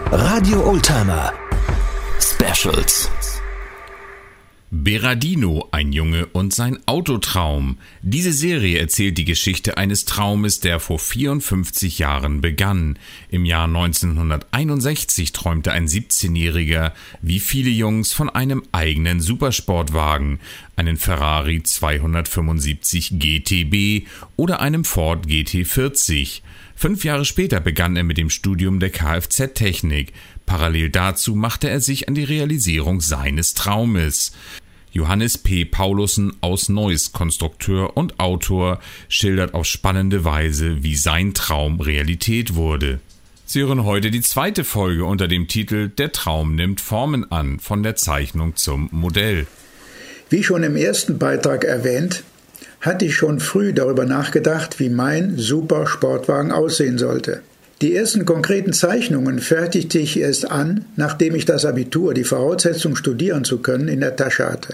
Radio Oldtimer Specials. Berardino, ein Junge und sein Autotraum. Diese Serie erzählt die Geschichte eines Traumes, der vor 54 Jahren begann. Im Jahr 1961 träumte ein 17-Jähriger, wie viele Jungs, von einem eigenen Supersportwagen, einen Ferrari 275 GTB oder einem Ford GT40. 5 Jahre später begann er mit dem Studium der Kfz-Technik. Parallel dazu machte er sich an die Realisierung seines Traumes. Johannes P. Paulussen aus Neuss, Konstrukteur und Autor, schildert auf spannende Weise, wie sein Traum Realität wurde. Sie hören heute die zweite Folge unter dem Titel »Der Traum nimmt Formen an, von der Zeichnung zum Modell«. Wie schon im ersten Beitrag erwähnt, hatte ich schon früh darüber nachgedacht, wie mein Super-Sportwagen aussehen sollte. Die ersten konkreten Zeichnungen fertigte ich erst an, nachdem ich das Abitur, die Voraussetzung studieren zu können, in der Tasche hatte.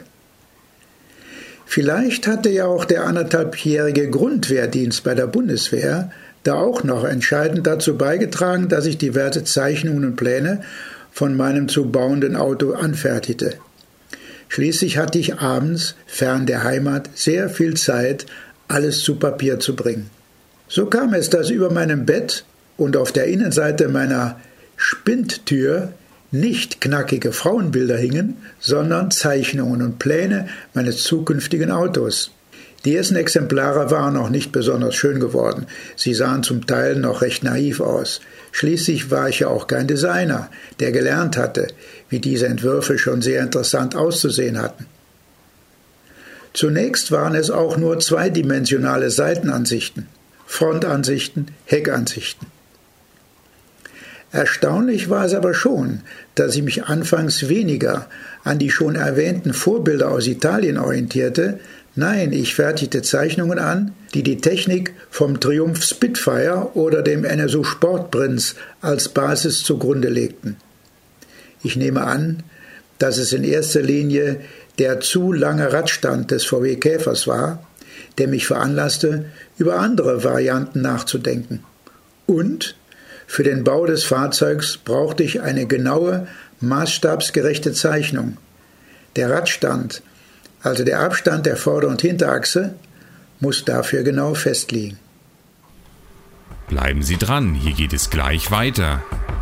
Vielleicht hatte ja auch der 1,5-jährige Grundwehrdienst bei der Bundeswehr da auch noch entscheidend dazu beigetragen, dass ich diverse Zeichnungen und Pläne von meinem zu bauenden Auto anfertigte. Schließlich hatte ich abends, fern der Heimat, sehr viel Zeit, alles zu Papier zu bringen. So kam es, dass über meinem Bett und auf der Innenseite meiner Spindtür nicht knackige Frauenbilder hingen, sondern Zeichnungen und Pläne meines zukünftigen Autos. Die ersten Exemplare waren noch nicht besonders schön geworden. Sie sahen zum Teil noch recht naiv aus. Schließlich war ich ja auch kein Designer, der gelernt hatte, wie diese Entwürfe schon sehr interessant auszusehen hatten. Zunächst waren es auch nur zweidimensionale Seitenansichten, Frontansichten, Heckansichten. Erstaunlich war es aber schon, dass ich mich anfangs weniger an die schon erwähnten Vorbilder aus Italien orientierte. Nein, ich fertigte Zeichnungen an, die die Technik vom Triumph Spitfire oder dem NSU Sportprinz als Basis zugrunde legten. Ich nehme an, dass es in erster Linie der zu lange Radstand des VW Käfers war, der mich veranlasste, über andere Varianten nachzudenken. Und für den Bau des Fahrzeugs brauchte ich eine genaue, maßstabsgerechte Zeichnung. Der Radstand, also der Abstand der Vorder- und Hinterachse, muss dafür genau festliegen. Bleiben Sie dran, hier geht es gleich weiter.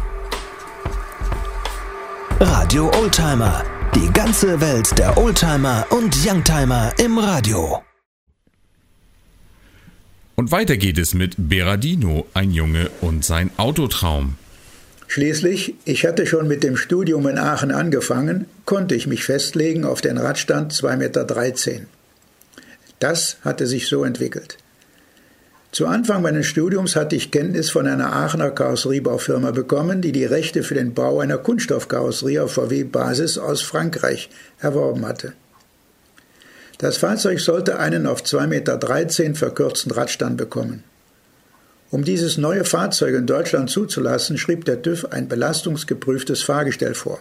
Radio Oldtimer, die ganze Welt der Oldtimer und Youngtimer im Radio. Und weiter geht es mit Berardino, ein Junge und sein Autotraum. Schließlich, ich hatte schon mit dem Studium in Aachen angefangen, konnte ich mich festlegen auf den Radstand 2,13 Meter. Das hatte sich so entwickelt. Zu Anfang meines Studiums hatte ich Kenntnis von einer Aachener Karosseriebaufirma bekommen, die die Rechte für den Bau einer Kunststoffkarosserie auf VW-Basis aus Frankreich erworben hatte. Das Fahrzeug sollte einen auf 2,13 Meter verkürzten Radstand bekommen. Um dieses neue Fahrzeug in Deutschland zuzulassen, schrieb der TÜV ein belastungsgeprüftes Fahrgestell vor.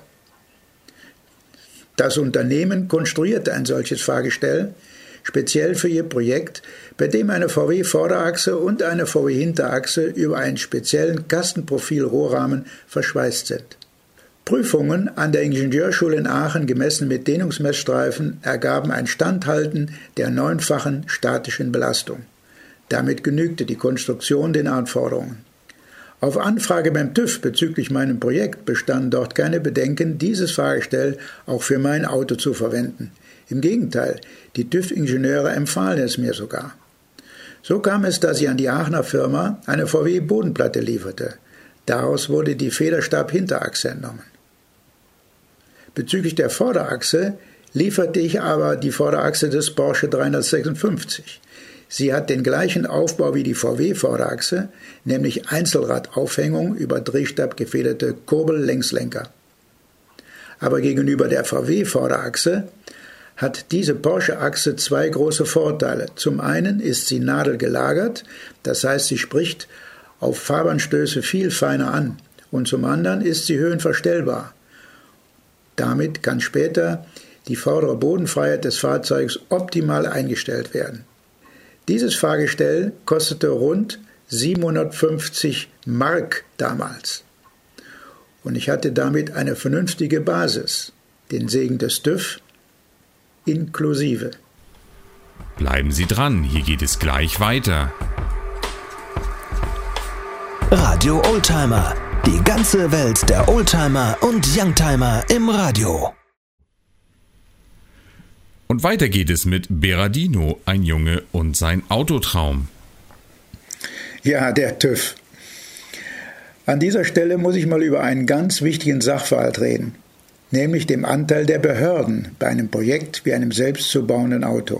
Das Unternehmen konstruierte ein solches Fahrgestell, speziell für ihr Projekt, bei dem eine VW-Vorderachse und eine VW-Hinterachse über einen speziellen Kastenprofil-Rohrrahmen verschweißt sind. Prüfungen an der Ingenieurschule in Aachen gemessen mit Dehnungsmessstreifen ergaben ein Standhalten der 9-fachen statischen Belastung. Damit genügte die Konstruktion den Anforderungen. Auf Anfrage beim TÜV bezüglich meinem Projekt bestanden dort keine Bedenken, dieses Fahrgestell auch für mein Auto zu verwenden. Im Gegenteil, die TÜV-Ingenieure empfahlen es mir sogar. So kam es, dass ich an die Aachener Firma eine VW-Bodenplatte lieferte. Daraus wurde die Federstab-Hinterachse entnommen. Bezüglich der Vorderachse lieferte ich aber die Vorderachse des Porsche 356. Sie hat den gleichen Aufbau wie die VW-Vorderachse, nämlich Einzelradaufhängung über Drehstab gefederte Kurbellängslenker. Aber gegenüber der VW-Vorderachse hat diese Porsche-Achse zwei große Vorteile. Zum einen ist sie nadelgelagert, das heißt, sie spricht auf Fahrbahnstöße viel feiner an, und zum anderen ist sie höhenverstellbar. Damit kann später die vordere Bodenfreiheit des Fahrzeugs optimal eingestellt werden. Dieses Fahrgestell kostete rund 750 Mark damals. und ich hatte damit eine vernünftige Basis, den Segen des TÜV inklusive. Bleiben Sie dran, hier geht es gleich weiter. Radio Oldtimer, die ganze Welt der Oldtimer und Youngtimer im Radio. Und weiter geht es mit Berardino, ein Junge und sein Autotraum. Ja, der TÜV. An dieser Stelle muss ich mal über einen ganz wichtigen Sachverhalt reden, nämlich dem Anteil der Behörden bei einem Projekt wie einem selbst zu bauenden Auto.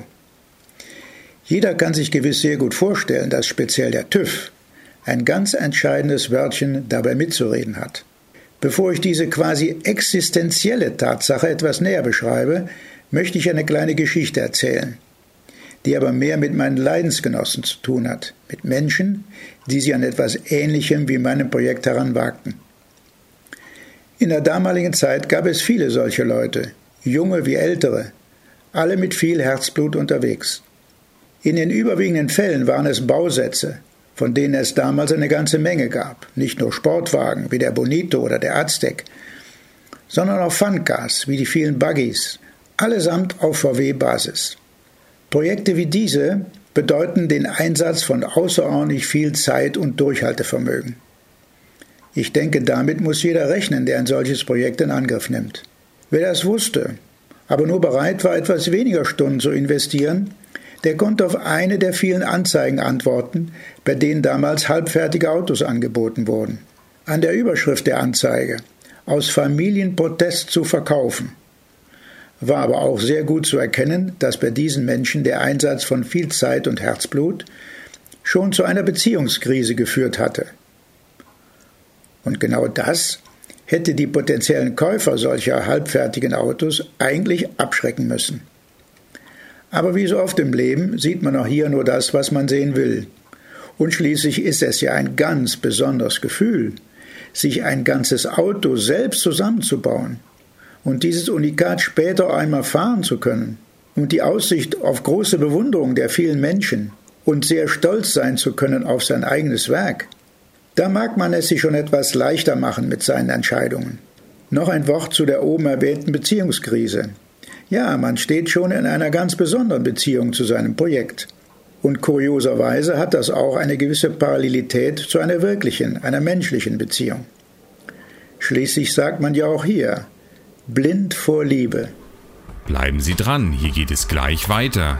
Jeder kann sich gewiss sehr gut vorstellen, dass speziell der TÜV ein ganz entscheidendes Wörtchen dabei mitzureden hat. Bevor ich diese quasi existenzielle Tatsache etwas näher beschreibe, möchte ich eine kleine Geschichte erzählen, die aber mehr mit meinen Leidensgenossen zu tun hat, mit Menschen, die sich an etwas Ähnlichem wie meinem Projekt heranwagten. In der damaligen Zeit gab es viele solche Leute, junge wie ältere, alle mit viel Herzblut unterwegs. In den überwiegenden Fällen waren es Bausätze, von denen es damals eine ganze Menge gab. Nicht nur Sportwagen wie der Bonito oder der Aztec, sondern auch Funkcars wie die vielen Buggies, allesamt auf VW-Basis. Projekte wie diese bedeuten den Einsatz von außerordentlich viel Zeit und Durchhaltevermögen. Ich denke, damit muss jeder rechnen, der ein solches Projekt in Angriff nimmt. Wer das wusste, aber nur bereit war, etwas weniger Stunden zu investieren, der konnte auf eine der vielen Anzeigen antworten, bei denen damals halbfertige Autos angeboten wurden. An der Überschrift der Anzeige „Aus Familienprotest zu verkaufen" war aber auch sehr gut zu erkennen, dass bei diesen Menschen der Einsatz von viel Zeit und Herzblut schon zu einer Beziehungskrise geführt hatte. Und genau das hätte die potenziellen Käufer solcher halbfertigen Autos eigentlich abschrecken müssen. Aber wie so oft im Leben sieht man auch hier nur das, was man sehen will. Und schließlich ist es ja ein ganz besonderes Gefühl, sich ein ganzes Auto selbst zusammenzubauen und dieses Unikat später einmal fahren zu können und die Aussicht auf große Bewunderung der vielen Menschen und sehr stolz sein zu können auf sein eigenes Werk. Da mag man es sich schon etwas leichter machen mit seinen Entscheidungen. Noch ein Wort zu der oben erwähnten Beziehungskrise. Ja, man steht schon in einer ganz besonderen Beziehung zu seinem Projekt. Und kurioserweise hat das auch eine gewisse Parallelität zu einer wirklichen, einer menschlichen Beziehung. Schließlich sagt man ja auch hier, blind vor Liebe. Bleiben Sie dran, hier geht es gleich weiter.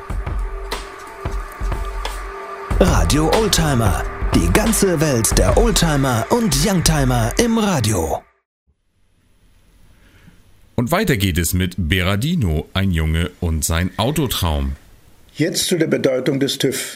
Radio Oldtimer, die ganze Welt der Oldtimer und Youngtimer im Radio. Und weiter geht es mit Berardino, ein Junge und sein Autotraum. Jetzt zu der Bedeutung des TÜV.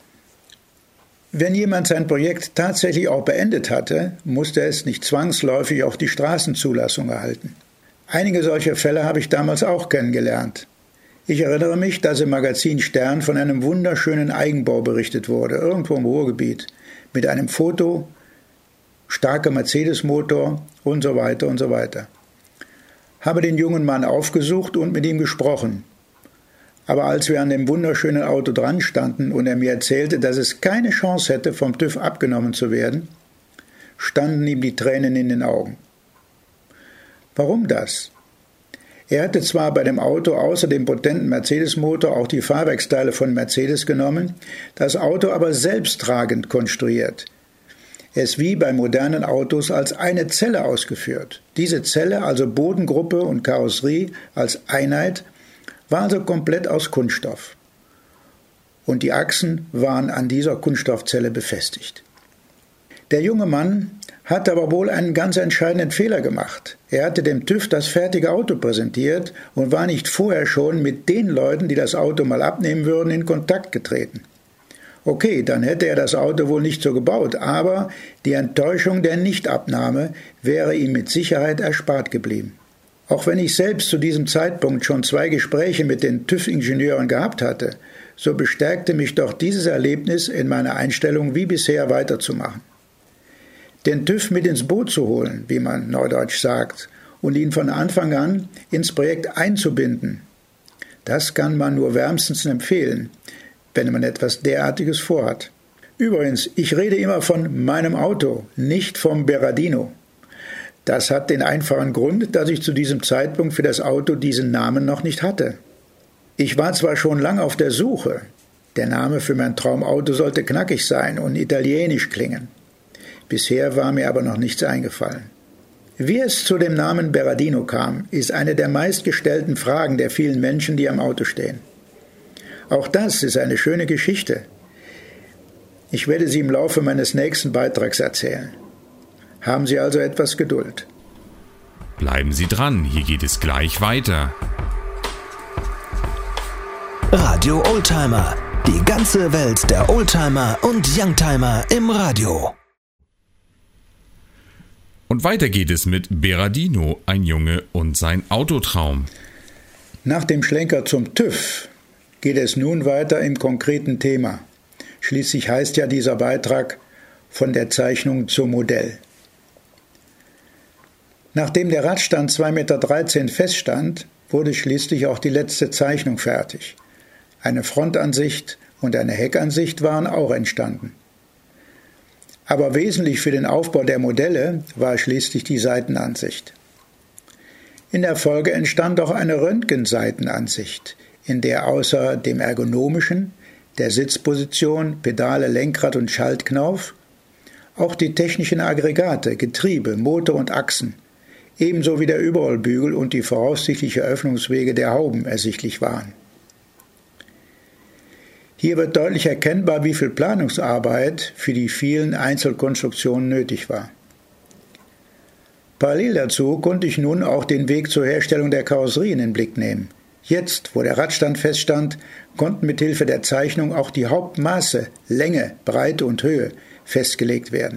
Wenn jemand sein Projekt tatsächlich auch beendet hatte, musste es nicht zwangsläufig auch die Straßenzulassung erhalten. Einige solcher Fälle habe ich damals auch kennengelernt. Ich erinnere mich, dass im Magazin Stern von einem wunderschönen Eigenbau berichtet wurde, irgendwo im Ruhrgebiet, mit einem Foto, starker Mercedes-Motor und so weiter und so weiter. Habe den jungen Mann aufgesucht und mit ihm gesprochen. Aber als wir an dem wunderschönen Auto dran standen und er mir erzählte, dass es keine Chance hätte, vom TÜV abgenommen zu werden, standen ihm die Tränen in den Augen. Warum das? Er hatte zwar bei dem Auto außer dem potenten Mercedes-Motor auch die Fahrwerksteile von Mercedes genommen, das Auto aber selbsttragend konstruiert. Es wie bei modernen Autos als eine Zelle ausgeführt. Diese Zelle, also Bodengruppe und Karosserie als Einheit, war also komplett aus Kunststoff. Und die Achsen waren an dieser Kunststoffzelle befestigt. Der junge Mann hatte aber wohl einen ganz entscheidenden Fehler gemacht. Er hatte dem TÜV das fertige Auto präsentiert und war nicht vorher schon mit den Leuten, die das Auto mal abnehmen würden, in Kontakt getreten. Okay, dann hätte er das Auto wohl nicht so gebaut, aber die Enttäuschung der Nichtabnahme wäre ihm mit Sicherheit erspart geblieben. Auch wenn ich selbst zu diesem Zeitpunkt schon 2 Gespräche mit den TÜV-Ingenieuren gehabt hatte, so bestärkte mich doch dieses Erlebnis in meiner Einstellung, wie bisher weiterzumachen. Den TÜV mit ins Boot zu holen, wie man neudeutsch sagt, und ihn von Anfang an ins Projekt einzubinden, das kann man nur wärmstens empfehlen, wenn man etwas derartiges vorhat. Übrigens, ich rede immer von meinem Auto, nicht vom Berardino. Das hat den einfachen Grund, dass ich zu diesem Zeitpunkt für das Auto diesen Namen noch nicht hatte. Ich war zwar schon lange auf der Suche, der Name für mein Traumauto sollte knackig sein und italienisch klingen. Bisher war mir aber noch nichts eingefallen. Wie es zu dem Namen Berardino kam, ist eine der meistgestellten Fragen der vielen Menschen, die am Auto stehen. Auch das ist eine schöne Geschichte. Ich werde sie im Laufe meines nächsten Beitrags erzählen. Haben Sie also etwas Geduld. Bleiben Sie dran, hier geht es gleich weiter. Radio Oldtimer. Die ganze Welt der Oldtimer und Youngtimer im Radio. Und weiter geht es mit Berardino, ein Junge und sein Autotraum. Nach dem Schlenker zum TÜV geht es nun weiter im konkreten Thema. Schließlich heißt ja dieser Beitrag von der Zeichnung zum Modell. Nachdem der Radstand 2,13 Meter feststand, wurde schließlich auch die letzte Zeichnung fertig. Eine Frontansicht und eine Heckansicht waren auch entstanden. Aber wesentlich für den Aufbau der Modelle war schließlich die Seitenansicht. In der Folge entstand auch eine Röntgenseitenansicht, in der außer dem ergonomischen, der Sitzposition, Pedale, Lenkrad und Schaltknauf auch die technischen Aggregate, Getriebe, Motor und Achsen, ebenso wie der Überrollbügel und die voraussichtliche Öffnungswege der Hauben ersichtlich waren. Hier wird deutlich erkennbar, wie viel Planungsarbeit für die vielen Einzelkonstruktionen nötig war. Parallel dazu konnte ich nun auch den Weg zur Herstellung der Karosserie in den Blick nehmen. Jetzt, wo der Radstand feststand, konnten mit Hilfe der Zeichnung auch die Hauptmaße, Länge, Breite und Höhe festgelegt werden.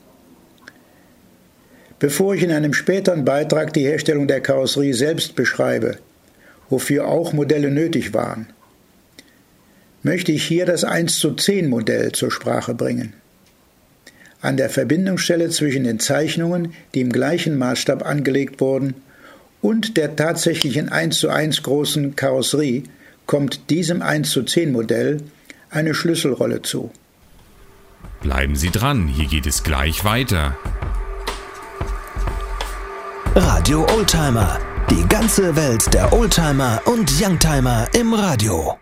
Bevor ich in einem späteren Beitrag die Herstellung der Karosserie selbst beschreibe, wofür auch Modelle nötig waren, möchte ich hier das 1:10 Modell zur Sprache bringen. An der Verbindungsstelle zwischen den Zeichnungen, die im gleichen Maßstab angelegt wurden, und der tatsächlichen 1:1 großen Karosserie kommt diesem 1:10 Modell eine Schlüsselrolle zu. Bleiben Sie dran, hier geht es gleich weiter. Radio Oldtimer. Die ganze Welt der Oldtimer und Youngtimer im Radio.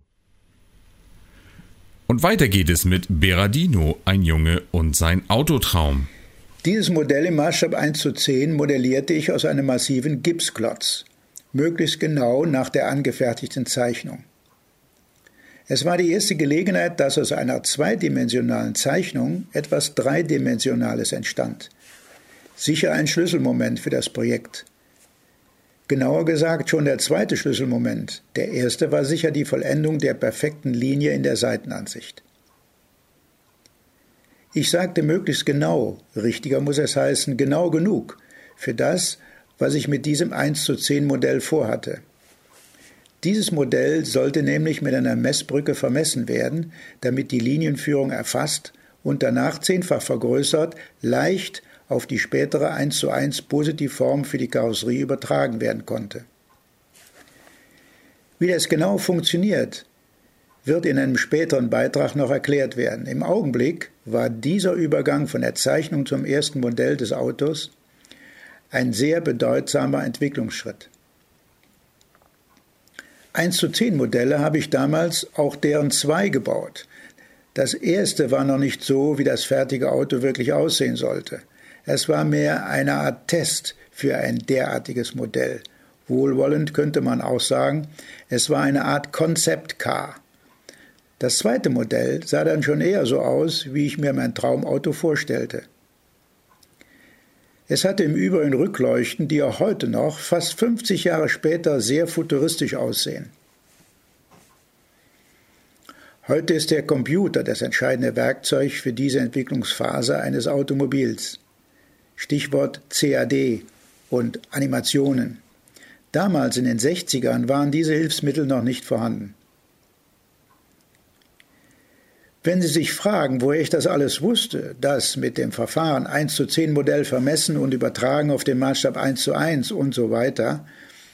Und weiter geht es mit Berardino, ein Junge und sein Autotraum. Dieses Modell im Maßstab 1:10 modellierte ich aus einem massiven Gipsklotz, möglichst genau nach der angefertigten Zeichnung. Es war die erste Gelegenheit, dass aus einer zweidimensionalen Zeichnung etwas Dreidimensionales entstand. Sicher ein Schlüsselmoment für das Projekt. Genauer gesagt schon der zweite Schlüsselmoment. Der erste war sicher die Vollendung der perfekten Linie in der Seitenansicht. Ich sagte möglichst genau, richtiger muss es heißen, genau genug für das, was ich mit diesem 1:10 Modell vorhatte. Dieses Modell sollte nämlich mit einer Messbrücke vermessen werden, damit die Linienführung erfasst und danach 10-fach vergrößert, leicht auf die spätere 1:1 Positivform für die Karosserie übertragen werden konnte. Wie das genau funktioniert, wird in einem späteren Beitrag noch erklärt werden. Im Augenblick war dieser Übergang von der Zeichnung zum ersten Modell des Autos ein sehr bedeutsamer Entwicklungsschritt. 1:10 Modelle habe ich damals auch deren 2 gebaut. Das erste war noch nicht so, wie das fertige Auto wirklich aussehen sollte. Es war mehr eine Art Test für ein derartiges Modell. Wohlwollend könnte man auch sagen, es war eine Art Concept Car. Das zweite Modell sah dann schon eher so aus, wie ich mir mein Traumauto vorstellte. Es hatte im Übrigen Rückleuchten, die auch heute noch, fast 50 Jahre später, sehr futuristisch aussehen. Heute ist der Computer das entscheidende Werkzeug für diese Entwicklungsphase eines Automobils. Stichwort CAD und Animationen. Damals in den 60ern waren diese Hilfsmittel noch nicht vorhanden. Wenn Sie sich fragen, woher ich das alles wusste, das mit dem Verfahren 1:10 Modell vermessen und übertragen auf den Maßstab 1:1 und so weiter,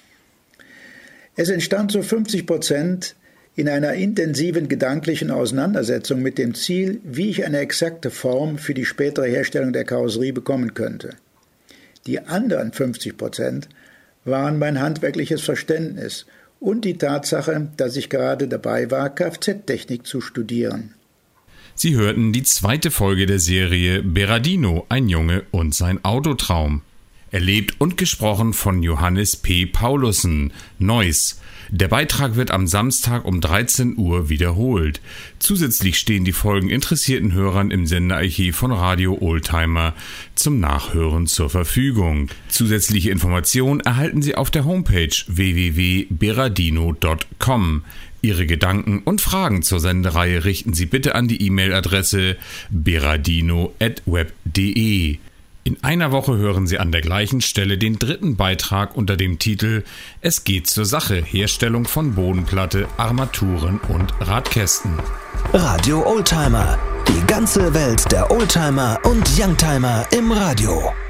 es entstand zu 50% in einer intensiven gedanklichen Auseinandersetzung mit dem Ziel, wie ich eine exakte Form für die spätere Herstellung der Karosserie bekommen könnte. Die anderen 50% waren mein handwerkliches Verständnis und die Tatsache, dass ich gerade dabei war, Kfz-Technik zu studieren. Sie hörten die zweite Folge der Serie Berardino, ein Junge und sein Autotraum. Erlebt und gesprochen von Johannes P. Paulussen, Neuss. Der Beitrag wird am Samstag um 13 Uhr wiederholt. Zusätzlich stehen die Folgen interessierten Hörern im Sendearchiv von Radio Oldtimer zum Nachhören zur Verfügung. Zusätzliche Informationen erhalten Sie auf der Homepage www.berardino.com. Ihre Gedanken und Fragen zur Sendereihe richten Sie bitte an die E-Mail-Adresse beradino@web.de. In einer Woche hören Sie an der gleichen Stelle den dritten Beitrag unter dem Titel Es geht zur Sache, Herstellung von Bodenplatte, Armaturen und Radkästen. Radio Oldtimer, die ganze Welt der Oldtimer und Youngtimer im Radio.